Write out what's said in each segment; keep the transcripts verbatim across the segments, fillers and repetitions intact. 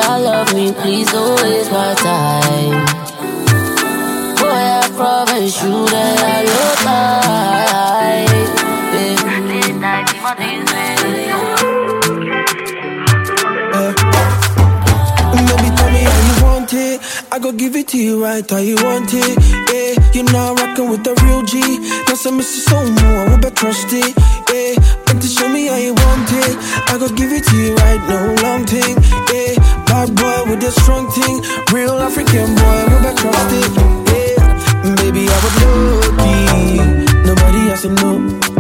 I love me, please don't waste my time. Boy, I promise you that I look like Baby, tell me how you want it. I go give it to you right how you want it. Yeah, you're not rocking with the real G. Now some miss you so more, I would better trust it. Yeah, but to show me how you want it, I go give it to you right, no long thing. Yeah, bad boy with a strong thing, real African boy, I would better trust it. Yeah, baby, I would look it. Nobody has to know.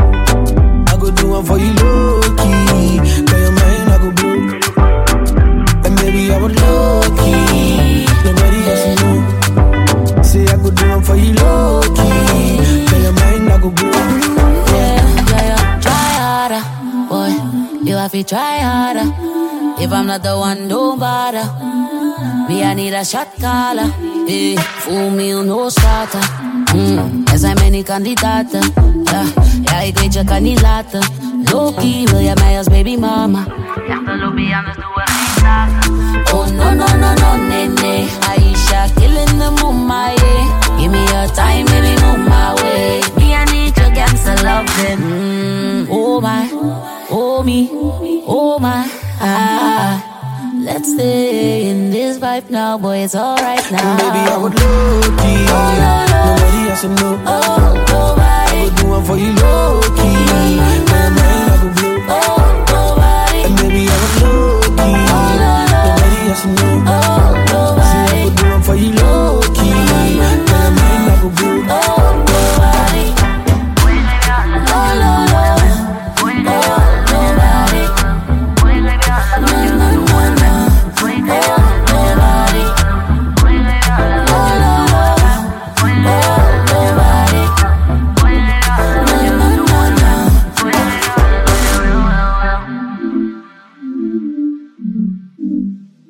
I go do one for you, low key. Call your mind, I go blue. And baby, I would low key. Nobody else to know. Say I could do one for you, low key. Call your mind, I go blue. Yeah, yeah, yeah. Try harder, boy. You have to try harder. If I'm not the one, don't bother. Me, I need a shot caller. Eh, fool me, you no starter. Mm, er zijn many kandidaten. Ja, ja, ik weet je kan niet laten. Low-key, wil jij mij als baby mama? Zeg de lobby, anders doen we geen zaken. Oh no, no, no, no, nee, nee. Aisha, killing the mama, yeah. Give me your time, baby, move my way. Me, I need your gangster loving. Mm, oh my, oh me, oh my, ah. Let's stay in this vibe now, boy, it's alright now. Baby, I would low-key. Oh, no, no. Nobody has to know. Oh, nobody. I would do one for you, low-key. My mind, I go blue. Oh, nobody. And baby, I would low-key. Oh, no, no. Nobody has to know. Oh, nobody. See, I would do one for you, low-key. My mind, I go blue. Oh, nobody. Oh, no, no.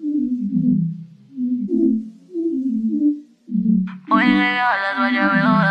Oye, que hablas, vaya, veo.